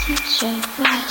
DJ West.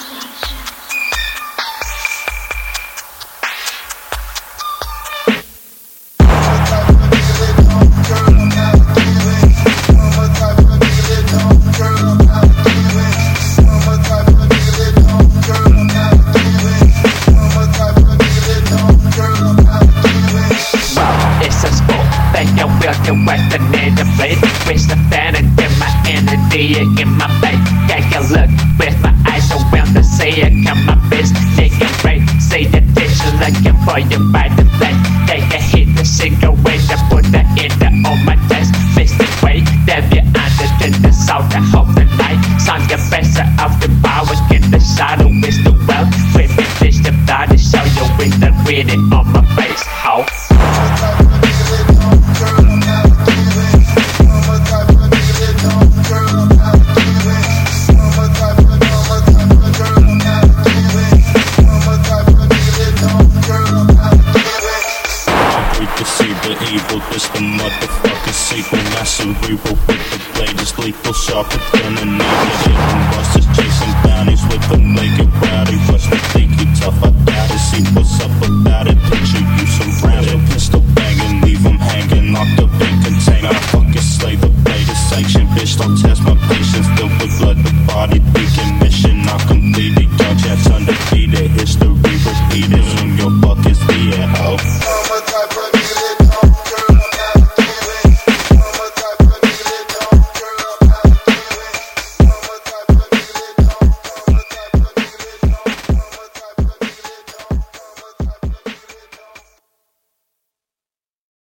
With the fan and get my energy in my face. Take a look with my eyes around the sea. I got my best nigga right. See the ditch looking for you by the place. Take a hit the cigarette and put the ender on my desk. Fix the way that you under to the south. I hope the night sun get better off the power. Get the shadow is the well. With me fish the body show you with the reading on my face. How? Just the motherfucking sequel, not cerebral with the blade is lethal, sharper than a needle. Hitting busters, chasing bounties with a naked rowdy. Rush to think you tough, I doubt it. See what's up about it, picture you surrounded. Pistol banging, leave them hanging, locked up in container. I fucking slay the blade is sanctioned, bitch, don't test my patience. Filled with blood, the body decommission.